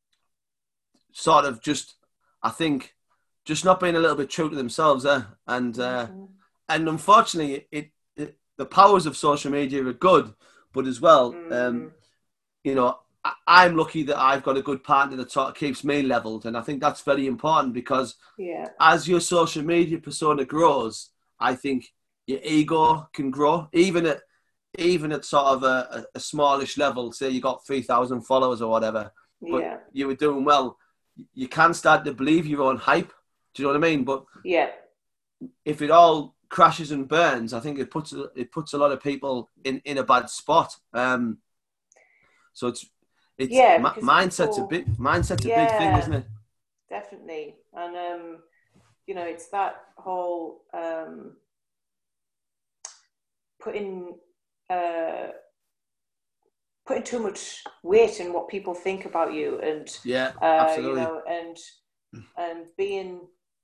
sort of just, I think, just not being a little bit true to themselves, eh? And uh, Mm-hmm. and unfortunately, it, it the powers of social media are good, but as well, um, Mm. you know, I, I'm lucky that I've got a good partner that sort of keeps me leveled. And I think that's very important because yeah. as your social media persona grows, I think your ego can grow, even at even at sort of a, a, a smallish level. Say you got three thousand followers or whatever, but Yeah. you were doing well. You can start to believe your own hype. Do you know what I mean? But yeah, if it all crashes and burns, I think it puts it puts a lot of people in, in a bad spot. Um, so it's it's yeah, mi- because mindset's people, a big mindset's a big thing, yeah, isn't it? definitely. And um, you know, it's that whole um, putting uh, putting too much weight in what people think about you, and Yeah, uh, you absolutely. know, and and being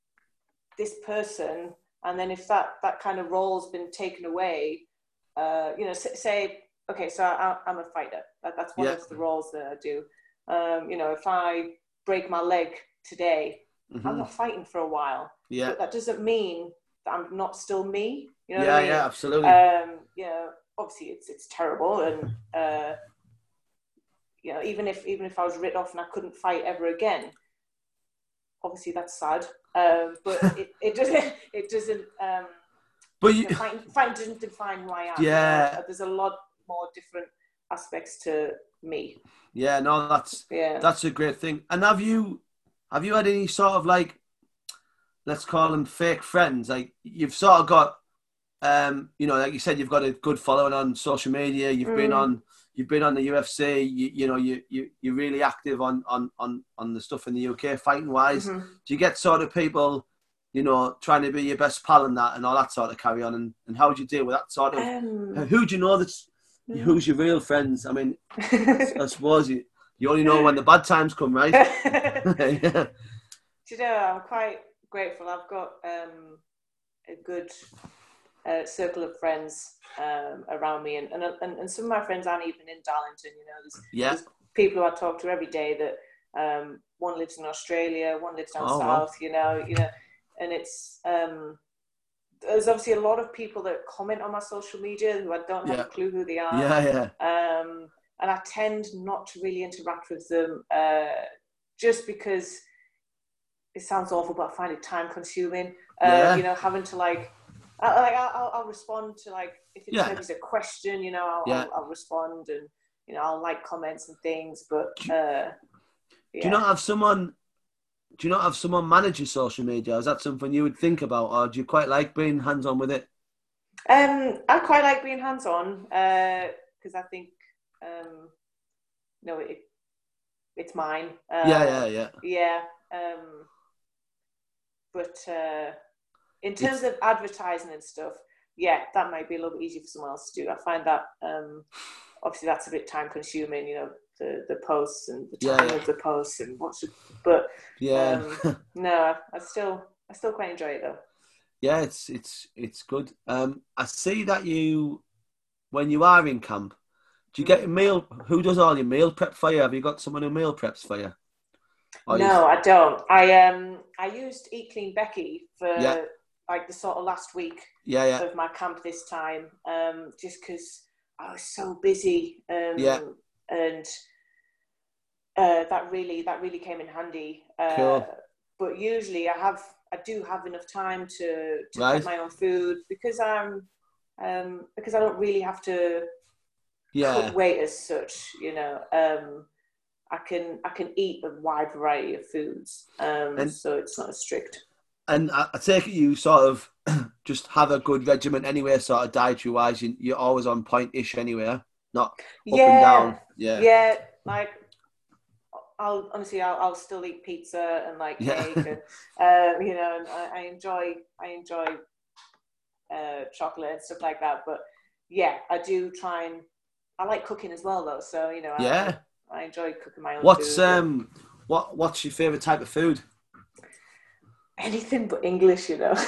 this person, and then if that that kind of role's been taken away, uh, you know, say, okay, so I, I'm a fighter. That, that's one Yeah. of the roles that I do. Um, you know, if I break my leg today, Mm-hmm. I'm not fighting for a while. Yeah. But that doesn't mean that I'm not still me. You know yeah, what I mean? yeah, absolutely. Um, you know, obviously it's it's terrible, and uh, you know, even if even if I was written off and I couldn't fight ever again, obviously that's sad. Um, but it, it doesn't it doesn't um, but you, you know, fighting, fighting doesn't define who I am. Yeah. You know? There's a lot more different aspects to me. Yeah, no, that's Yeah. that's a great thing. And have you have you had any sort of like, let's call them fake friends? Like you've sort of got, um, you know, like you said, you've got a good following on social media. You've Mm. been on, you've been on the U F C. You, you know, you you you're really active on on on on the stuff in the U K fighting wise. Mm-hmm. Do you get sort of people, you know, trying to be your best pal and that and all that sort of carry on? And, and how do you deal with that sort of? Um, who do you know that's mm. who's your real friends? I mean, I suppose you you only know when the bad times come, right? Yeah. Do you know, I'm quite grateful. I've got um, a good uh, circle of friends um, around me, and, and and and some of my friends aren't even in Darlington. You know, there's, Yeah. there's people who I talk to every day that um, one lives in Australia, one lives down Oh, south. wow. You know, you know, and it's um, there's obviously a lot of people that comment on my social media who I don't have Yeah. a clue who they are. Yeah, yeah. Um, and I tend not to really interact with them uh, just because it sounds awful, but I find it time consuming. Uh, Yeah. You know, having to like, I, like I'll, I'll respond to like, if it's Yeah. maybe it's a question, you know, I'll, Yeah. I'll, I'll respond, and, you know, I'll like comments and things, but uh, yeah. Do you not have someone, do you not have someone manage your social media? Is that something you would think about, or do you quite like being hands-on with it? Um, I quite like being hands-on because uh, I think, um, you know, it, it's mine. Uh, yeah, yeah, yeah. Yeah. Um, but uh, in terms It's, of advertising and stuff, yeah, that might be a little bit easier for someone else to do. I find that um, obviously that's a bit time-consuming, you know, the, the posts and the time yeah, yeah. of the posts and what's it, but Yeah. um, no, I still I still quite enjoy it though. Yeah, it's it's it's good. Um, I see that you, when you are in camp, do you get a meal? Who does all your meal prep for you? Have you got someone who meal preps for you? Or No, you... I don't. I um I used Eat Clean Becky for Yeah. like the sort of last week Yeah, yeah. of my camp this time, um, just because I was so busy, um, Yeah. and uh, that really that really came in handy. Uh, Cool. But usually I have I do have enough time to to Right. prep my own food because I'm um because I don't really have to Yeah. cut weight as such, you know. Um, I can I can eat a wide variety of foods, um, And- so it's not as strict. And I, I take it you sort of just have a good regimen anyway, sort of dietary wise. You, you're always on point-ish anyway, not up Yeah, and down. Yeah. yeah. Like I'll honestly, I'll, I'll still eat pizza and like Yeah. cake, and uh, you know, and I, I enjoy I enjoy uh, chocolate and stuff like that. But yeah, I do try and I like cooking as well, though. So you know, Yeah. I, I enjoy cooking my own What's food. um what what's your favourite type of food? Anything but English, you know.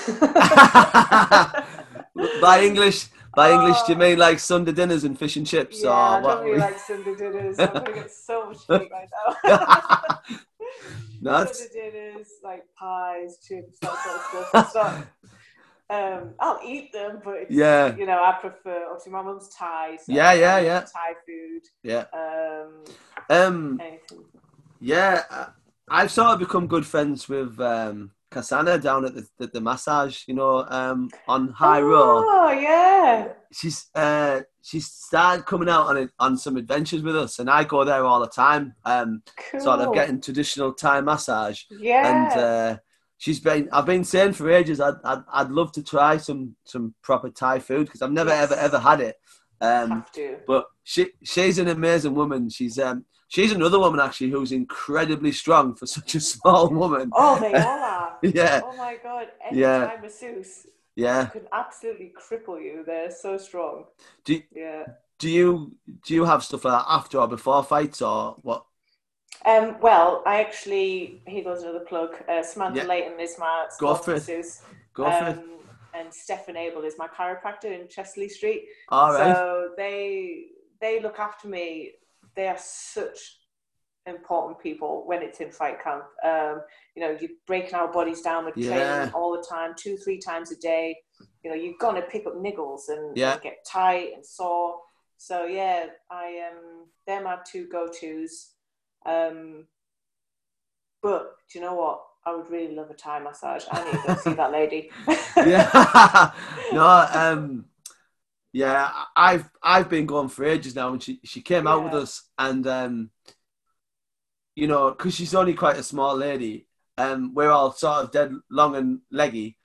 By English, by Oh, English, do you mean like Sunday dinners and fish and chips? yeah, or I what? don't really like Sunday dinners. I'm gonna get so much hate right now. No, that's- Sunday dinners, like pies, chips, that sort of stuff. It's not, um, I'll eat them, but it's, Yeah. you know, I prefer. Obviously, my mum's Thai, so Yeah, yeah, I love yeah. Thai food. Yeah. Um, Um. anything. Yeah. I- I've sort of become good friends with um Kasana down at the, the the massage. You know, um, on High Row. Oh yeah. She's uh she's started coming out on it on some adventures with us, and I go there all the time. Um, sort of Cool. getting traditional Thai massage, and Yeah. uh, she's been. I've been saying for ages. I'd I'd, I'd love to try some some proper Thai food because I've never ever Yes. ever had it. Um, Have to. but she she's an amazing woman. She's um she's another woman actually who's incredibly strong for such a small woman. Oh, they all are. Yeah, Oh my god, any yeah, Thai masseuse yeah. could absolutely cripple you. They're so strong. Do Yeah. do you do you have stuff like that after or before fights or what? Um, well, I actually, here goes another plug. Uh, Samantha Yeah, Layton is my go sports for it. masseuse. Go for it. Um, and Stefan Abel is my chiropractor in Chesley Street. All right. So they they look after me. They are such important people when it's in fight camp. Um, you know, you're breaking our bodies down with Yeah. training all the time, two, three times a day. You know, you're gonna pick up niggles and, Yeah. and get tight and sore. So yeah, I um they're my two go-tos. Um, but do you know what? I would really love a Thai massage. I need to go see that lady. Yeah. No, um yeah, I've I've been going for ages now, and she, she came out with Yeah. us, and um you know, because she's only quite a small lady, um we're all sort of dead long and leggy.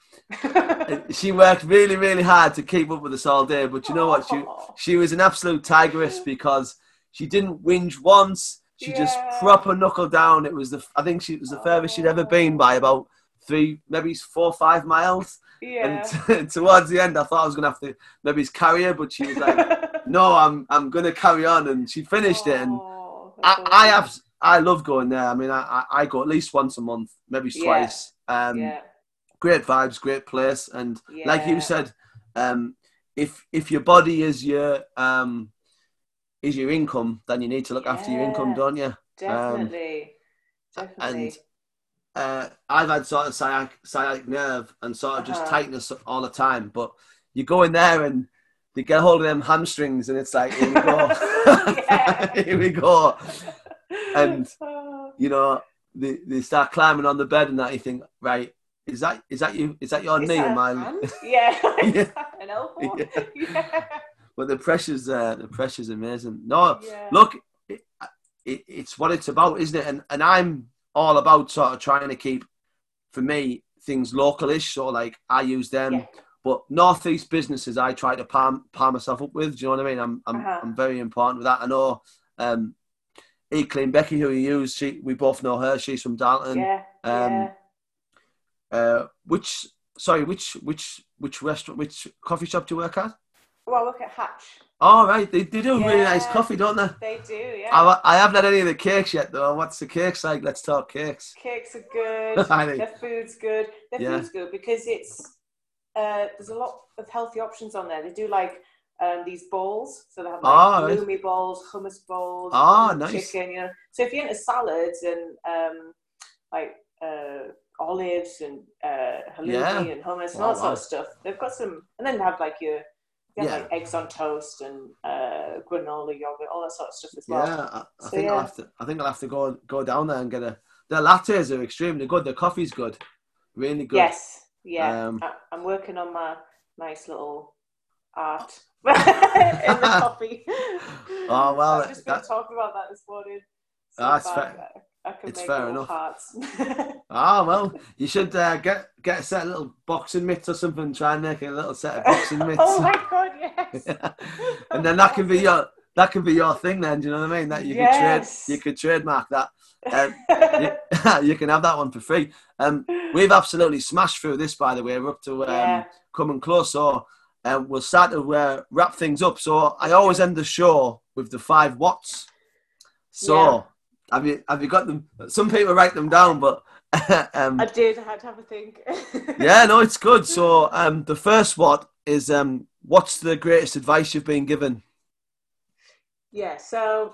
She worked really, really hard to keep up with us all day. But you know what? She Aw. she was an absolute tigress because she didn't whinge once. She just Yeah. proper knuckled down. It was the I think she it was the furthest she'd ever been by about three, maybe four, five miles. And Yeah. t- towards the end, I thought I was gonna have to maybe carry her, but she was like, "No, I'm I'm gonna carry on." And she finished it. And Oh, I, that's I awesome. have I love going there. I mean, I I I go at least once a month, maybe Yeah. twice. Um, Yeah. great vibes, great place, and like you Yeah. said, um, if if your body is your um is your income, then you need to look after your income, Yeah. don't you? Um, Definitely. and Definitely. uh, I've had sort of sciatic, sciatic nerve and sort of just Uh-huh. tightness all the time, but you go in there and they get hold of them hamstrings, and it's like, here we go, Yeah. here we go, and Oh. you know they they start climbing on the bed, and that you think, right, is that is that you is that your Is knee that and a my hand? Yeah. Is Yeah. that an elbow? Yeah. Yeah. But the pressure's uh, the pressure's amazing. No, Yeah. look, it, it, it's what it's about, isn't it? And and I'm all about sort of trying to keep, for me, things localish. So like I use them, Yeah. but northeast businesses I try to palm palm myself up with. Do you know what I mean? I'm I'm Uh-huh. I'm very important with that. I know, um, E. Clean Becky, who you use, she we both know her. She's from Dalton. Yeah. Um, Yeah. uh, which sorry, which which which restaurant, which coffee shop do you work at? Well, look at Hatch. Oh, right. They, they do really nice Yeah. coffee, don't they? They do, yeah. I, I haven't had any of the cakes yet, though. What's the cakes like? Let's talk cakes. Cakes are good. I think- Their food's good. Their Yeah. food's good because it's uh, there's a lot of healthy options on there. They do like um, these bowls, so they have like Oh, right. halloumi bowls, hummus bowls, Oh, and nice. chicken. You know, so if you're into salads and um, like uh, olives and uh, halloumi Yeah. and hummus and Oh, all that sort wow. of stuff, they've got some. And then they have like your they have Yeah. like eggs on toast and uh, granola yogurt, all that sort of stuff as well. Yeah, I, I So, think yeah. I'll have to. I think I'll have to go go down there and get a. Their lattes are extremely good. Their coffee's good, really good. Yes, yeah. Um, I, I'm working on my nice little art in the coffee. Oh, well, I've just been that- talking about that this morning. So Ah, it's if I, fair. I can It's make fair little enough. hearts. Ah, well, you should uh, get get a set of little boxing mitts or something. Try and make a little set of boxing mitts. Oh my god, yes. And then that can be your that can be your thing. Then do you know what I mean? That you Yes. could trade you could trademark that. Um, you, you can have that one for free. Um, we've absolutely smashed through this, by the way. We're up to um, Yeah. coming close, so uh, we'll start to uh, wrap things up. So I always end the show with the five watts. So Yeah. have you have you got them? Some people write them down, but um, I did. I had to have a think. yeah, no, it's good. So um, the first what is um, what's the greatest advice you've been given? Yeah. So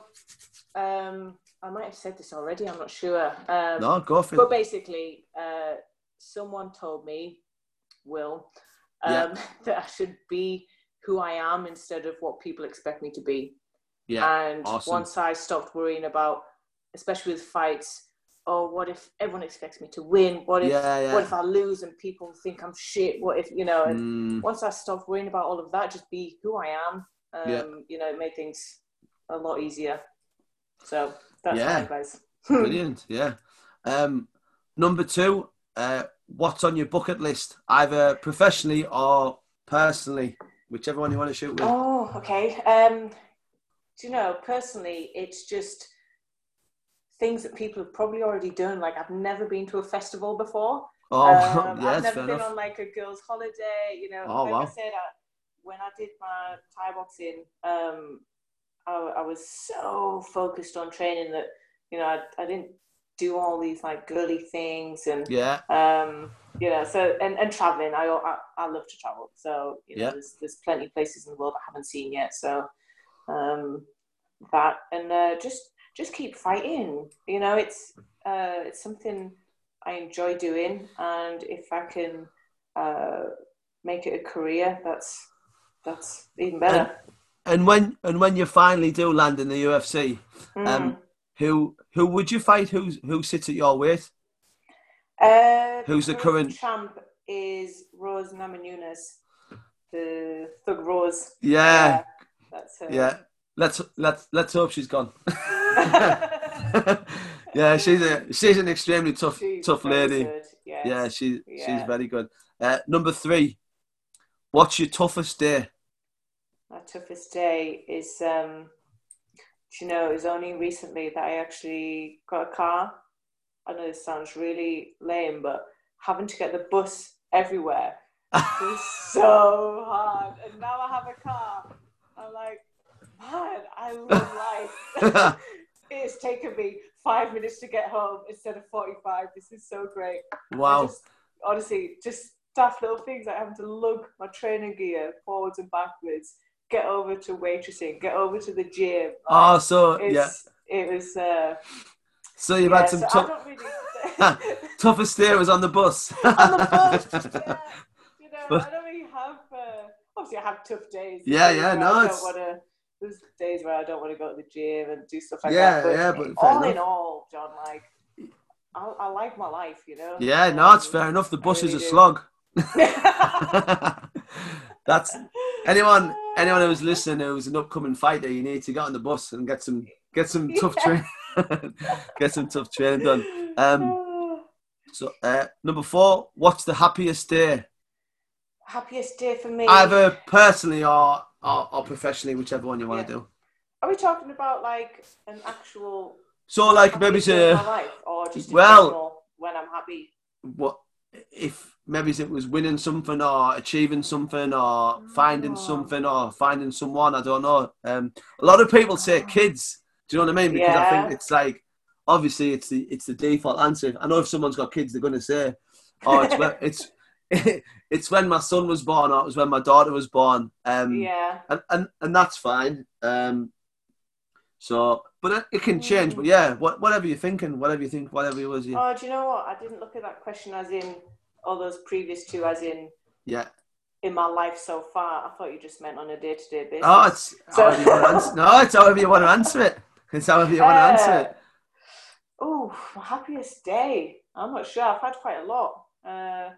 um, I might have said this already. I'm not sure. Um, No, go for But it. basically, uh, someone told me, Will, Um, yeah. that I should be who I am instead of what people expect me to be. Yeah. And Awesome. once I stopped worrying about, especially with fights, oh, what if everyone expects me to win? What if Yeah, yeah. what if I lose and people think I'm shit? What if, you know, and Mm. once I stopped worrying about all of that, just be who I am, um, Yeah. you know, it made things a lot easier. So that's Yeah. my advice. Brilliant. Yeah. Um, number two, uh, what's on your bucket list, either professionally or personally, whichever one you want to shoot with? Oh, okay. Um, do you know, personally, it's just things that people have probably already done. Like, I've never been to a festival before. Oh, Um, yeah, I've never fair been enough. on like a girls' holiday. You know, Oh, like I wow. said, I, when I did my Thai boxing, um, I, I was so focused on training that, you know, I, I didn't do all these like girly things and, Yeah. um, you know, so, and, and traveling, I, I, I love to travel. So, you know, Yeah. there's, there's plenty of places in the world I haven't seen yet. So, um, that, and uh, just, just keep fighting, you know, it's, uh, it's something I enjoy doing. And if I can, uh, make it a career, that's, that's even better. And, and when and when you finally do land in the U F C, Mm. um, who who would you fight? Who's who sits at your weight? Uh, Who's the the current, current? champ is Rose Namajunas, the Thug Rose. Yeah, Uh, that's her. yeah. Let's let's let's hope she's gone. Yeah, she's a she's an extremely tough She's tough very lady. good. Yes. Yeah, she Yeah. she's very good. Uh, number three, what's your toughest day? My toughest day is, um, do you know, it was only recently that I actually got a car. I know this sounds really lame, but having to get the bus everywhere was so hard. And now I have a car. I'm like, man, I love life. It's taken me five minutes to get home instead of forty-five. This is so great. Wow. I just, honestly, just daft little things like having to lug my training gear forwards and backwards, get over to waitressing, get over to the gym. Like, oh, so it's, yeah. It was... Uh, So you've yeah, had some so tough... I don't really... toughest day was on the bus. On the bus, yeah. You know, But, I don't really have... Uh, obviously, I have tough days. Yeah, days yeah, where no, I it's... don't want to... There's days where I don't want to go to the gym and do stuff like yeah, that. But yeah, but all fair in enough. all, John, like, I, I like my life, you know? Yeah, um, no, it's fair enough. The bus really is a do. slog. That's... Anyone anyone who's listening who's an upcoming fighter, you need to get on the bus and get some get some tough Yeah. training get some tough training done. Um so uh, number four, what's the happiest day? Happiest day for me. Either personally or or, or professionally, whichever one you want Yeah. to do. Are we talking about like an actual So like maybe happiest day of to my life, or just in well general when I'm happy? what if maybe it was winning something or achieving something or finding Oh. something or finding someone, I don't know. Um, a lot of people say kids. Do you know what I mean? Because Yeah. I think it's like, obviously it's the it's the default answer. I know if someone's got kids, they're going to say, oh, it's when, it's it's when my son was born or it was when my daughter was born. Um, Yeah. and, and, and that's fine. Um, so, but it, it can change. Mm. But yeah, what, whatever you're thinking, whatever you think, whatever it was. You, Oh, do you know what? I didn't look at that question as in all those previous two, as in yeah. in my life so far. I thought you just meant on a day-to-day basis. Oh, it's So- however you want to answer. No, it's however you want to answer it. It's however you want to answer it. Oh, my happiest day. I'm not sure. I've had quite a lot. Uh,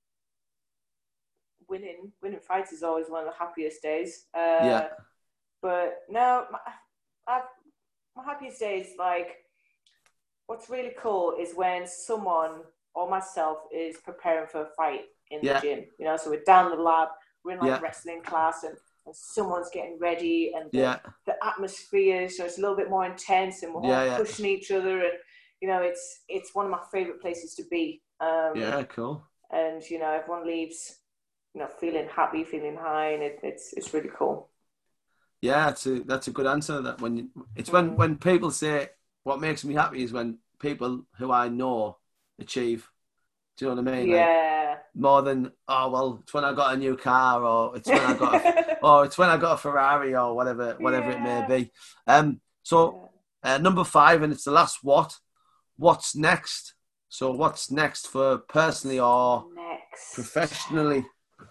winning, winning fights is always one of the happiest days. Uh, Yeah. But no, my, I've, my happiest day is like, what's really cool is when someone or myself is preparing for a fight in Yeah. the gym. You know, so we're down the lab, we're in like Yeah. wrestling class, and, and someone's getting ready, and the, Yeah. the atmosphere, so it's a little bit more intense, and we're all Yeah, yeah. pushing each other, and you know, it's it's one of my favorite places to be. Um, Yeah, cool. and you know, everyone leaves, you know, feeling happy, feeling high, and it, it's it's really cool. Yeah, that's a that's a good answer. That when you, it's when Mm. when people say what makes me happy is when people who I know achieve. Do you know what I mean? Like, Yeah. more than oh well, it's when I got a new car, or it's when I got a, or it's when I got a Ferrari, or whatever whatever it may Yeah. be. Um. So uh, number five, and it's the last. What? What's next? So what's next for personally or Next. professionally?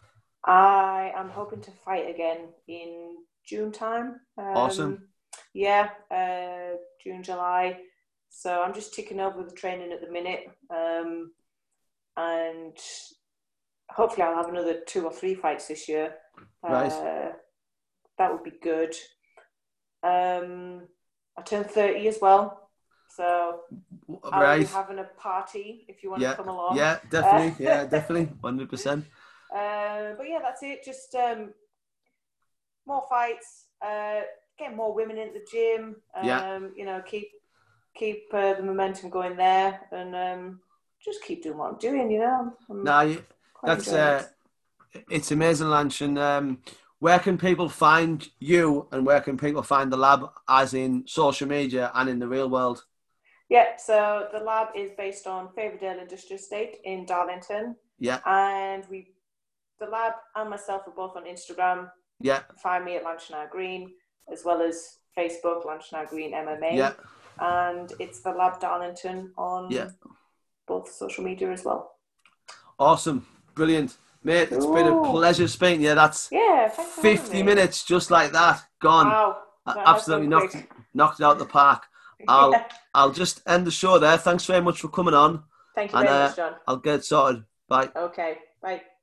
I am hoping to fight again in June time. Um, Awesome. Yeah, uh, June, July. So I'm just ticking over the training at the minute. Um, and hopefully I'll have another two or three fights this year. Right. Uh, that would be good. Um, I turned thirty as well. So I will be Right. having a party if you want Yeah. to come along. Yeah, Uh, definitely. Yeah, definitely. one hundred percent. Uh, but yeah, that's it. Just um, more fights, uh, get more women into the gym. Um, Yeah. You know, keep keep uh, the momentum going there, and um, just keep doing what I'm doing. You know, I'm No, you- quite that's enjoying uh, it. it's amazing, Lance. And um, where can people find you, and where can people find the lab, as in social media and in the real world? Yeah, so the lab is based on Favordale Industrial Estate in Darlington, Yeah. and we, the lab and myself are both on Instagram. Yeah. Find me at Lanchnar Green, as well as Facebook, Lanchnar Green M M A, Yeah. and it's the lab Darlington Yeah. on both social media as well. Awesome. Brilliant. Mate, it's been a Cool. pleasure speaking to you. That's Yeah, thanks for having fifty me. minutes just like that. Gone. Wow, I that has absolutely gone knocked quick. knocked it out the park. I'll Yeah. I'll just end the show there. Thanks very much for coming on. Thank you And very uh, much, John. I'll get it sorted. Bye. Okay, bye.